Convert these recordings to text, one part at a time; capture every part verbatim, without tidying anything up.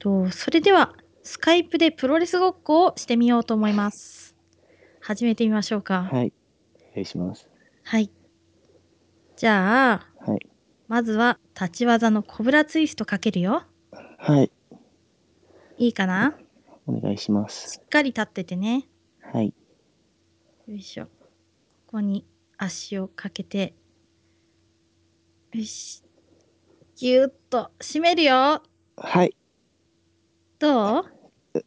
と、それでは、スカイプでプロレスごっこをしてみようと思います。始めてみましょうか。 はい。お願いします。 はい。じゃあ、 はい。 まずは立ち技のコブラツイストかけるよ。 はい。 いいかな？ お願いします。 しっかり立っててね。 はい。 よいしょ。ここに足をかけて。よし。ぎゅっと締めるよ。 はい。 どう？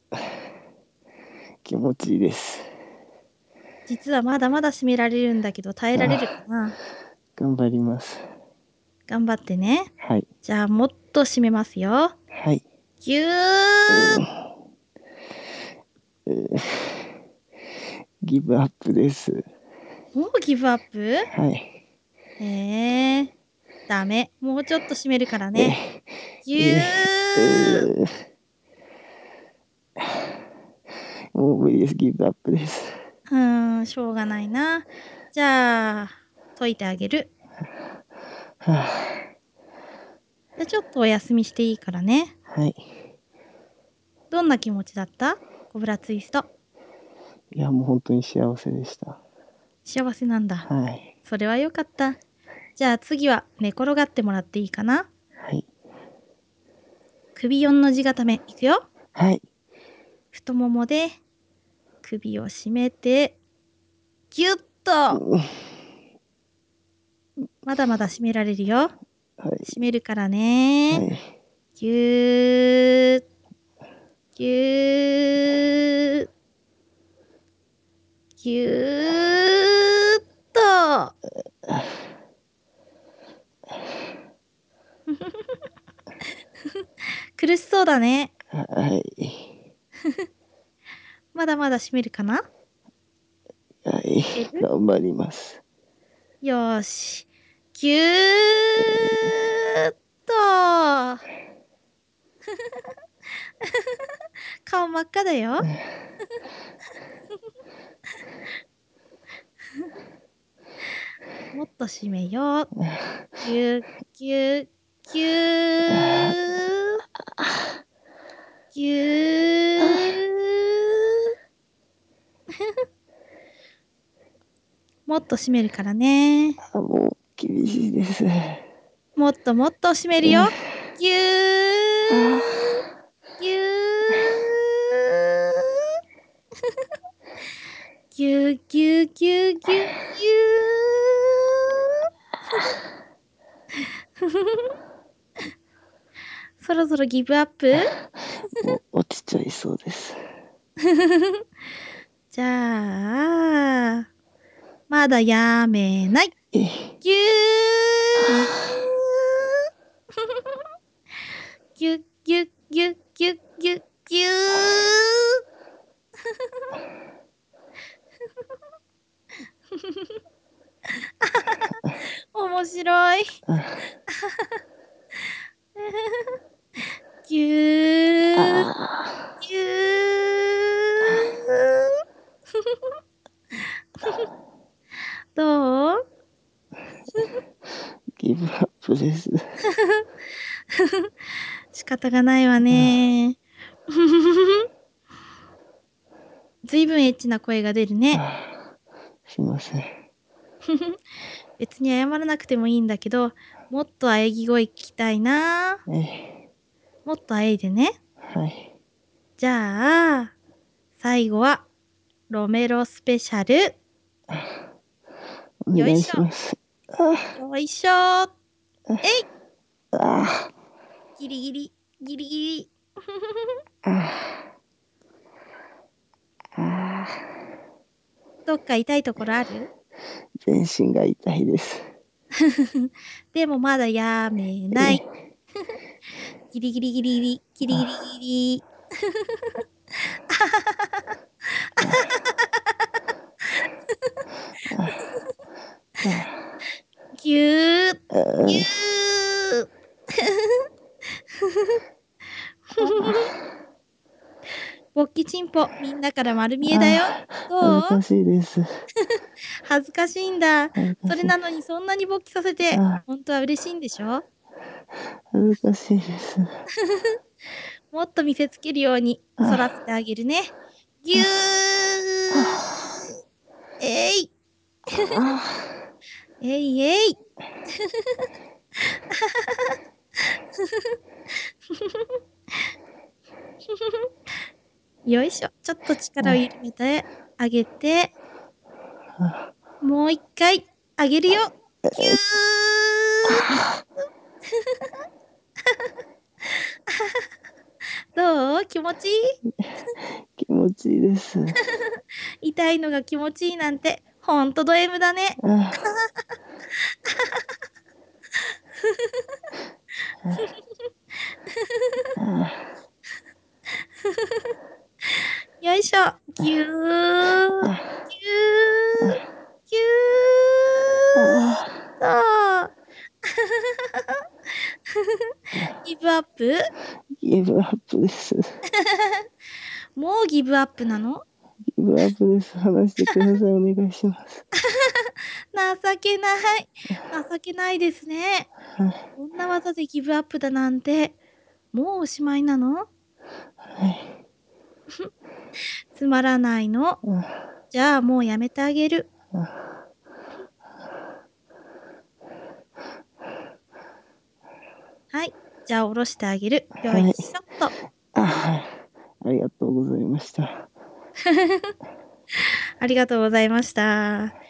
気持ちいいです。 実はまだまだ締められるんだけど、耐えられるかな？ 頑張ります。 頑張ってね。 はい。 じゃあ、もっと締めますよ。 はい。 ぎゅー。 うーギブアップです。 もうギブアップ？ はい。 ええ、ダメ。もうちょっと締めるからえ、 ね。ぎゅえ、 ー。 うーもう無理です。ギブアップです。 うーん、しょうがないな。じゃあ、解いてあげる。 はあ、 じゃ、ちょっとお休みしていいからね。 はい。 どんな気持ちだった？コブラツイスト。 いや、もう本当に幸せでした。 幸せなんだ。 はい。 それは良かった。じゃあ次は寝転がってもらっていいかな？ はい。 首よんの字固め、いくよ。 はい。 太ももで首を締めて、ぎゅっと。 うん、 まだまだ締められるよ。 はい。 締めるからね。 はい。 ぎゅー、ぎゅー、ぎゅーっと。苦しそうだね。 はい。 まだまだ締めるかな？ はい。 いける？ 頑張ります。 よーし。ぎゅーっと。顔真っ赤だよ。もっと締めよう。ぎゅぎゅぎゅー。ぎゅー。もっと締めるからね。 あ、もう厳しいです。 もっともっと締めるよ。ぎゅー。 あぎゅー。ぎゅぎゅぎゅぎゅぎゅー。そろそろギブアップ？ もう落ちちゃいそうです。 じゃあ、まだやめない。 え、 ぎゅー。 あぎゅぎゅぎゅぎゅぎゅぎゅー。面白い。 あ、 ぎゅー、 あぎゅー。どう？ ギブアップです。 仕方がないわね。ずいぶんエッチな声が出るね。 あ、すいません。 別に謝らなくてもいいんだけど、もっと喘ぎ声聞きたいな。 え、 もっと喘いでね。 はい。 じゃあ、最後は、ロメロスペシャル。 お願いよいしょ。 します。あ、 よいしょ。えい。 あ、 ギリギリ、ギリギリ。 あ、あ、 どっか痛いところある？ 全身が痛いです。 でもまだやめない。 え、 ギリギリギリギリ、ギリギリあ、 ギリ。ぎゅー、ぎゅあ、 ー。勃起チンポ、みんなから丸見えだよ。 あ、恥どう？ ずかしいです。 恥ずかしいんだ。 恥ずかしい。 それなのにそんなに勃起させて、 あ、 ほんとは嬉しいんでしょ？ 恥ずかしいです。 もっと見せつけるように反らせてあげるね。ぎゅー。えい。えいえい。よいしょ。ちょっと力を緩めてあげて、もう一回あげるよ。ぎゅー。どう？気持ちいい？ 気持ちいいです。 痛いのが気持ちいいなんて、ほんとド M だね。よいしょ。ぎゅー。ぎゅー。ぎゅー。そう。ギブアップ？ ギブアップです。 もうギブアップなの？ ギブアップです。話してください。お願いします。 情けない。情けないですね。こんな技でギブアップだなんて、もうおしまいなの？ はい。 つまらないの。じゃあもうやめてあげる。はい。じゃあ下ろしてあげる。よはい。 いしょっと。 あ、はい。ありがとうございました。 ありがとうございました。